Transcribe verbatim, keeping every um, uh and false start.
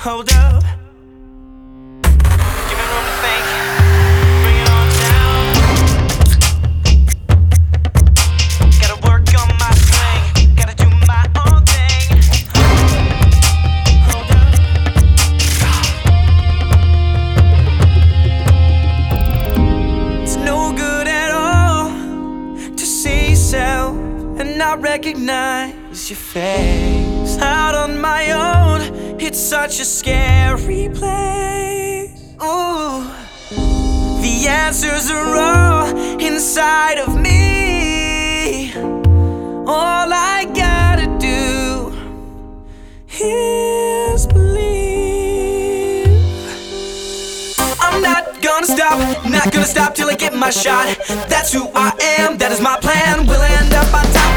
hold up. Give me room to think, bring it on down. Gotta work on my swing, gotta do my own thing. Hold up. It's no good at all to see yourself and not recognize your face. Out on my own, it's such a scary place. Ooh, the answers are all inside of me. All I gotta do is believe. I'm not gonna stop, not gonna stop till I get my shot. That's who I am, that is my plan. We'll end up on top.